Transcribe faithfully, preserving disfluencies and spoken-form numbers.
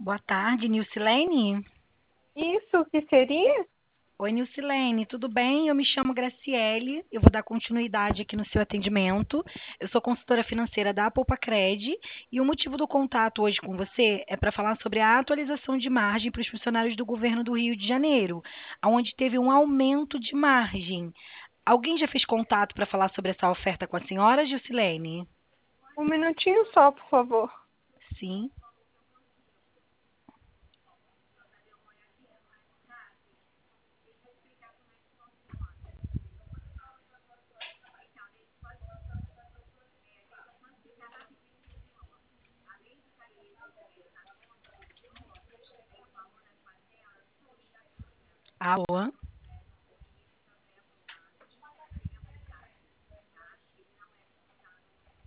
Boa tarde, Nilcilene. Isso, o que seria? Oi, Nilcilene, tudo bem? Eu me chamo Graciele, eu vou dar continuidade aqui no seu atendimento. Eu sou consultora financeira da Poupa-Cred e o motivo do contato hoje com você é para falar sobre a atualização de margem para os funcionários do governo do Rio de Janeiro, onde teve um aumento de margem. Alguém já fez contato para falar sobre essa oferta com a senhora, Gilcilene? Um minutinho só, por favor. Sim. Alô?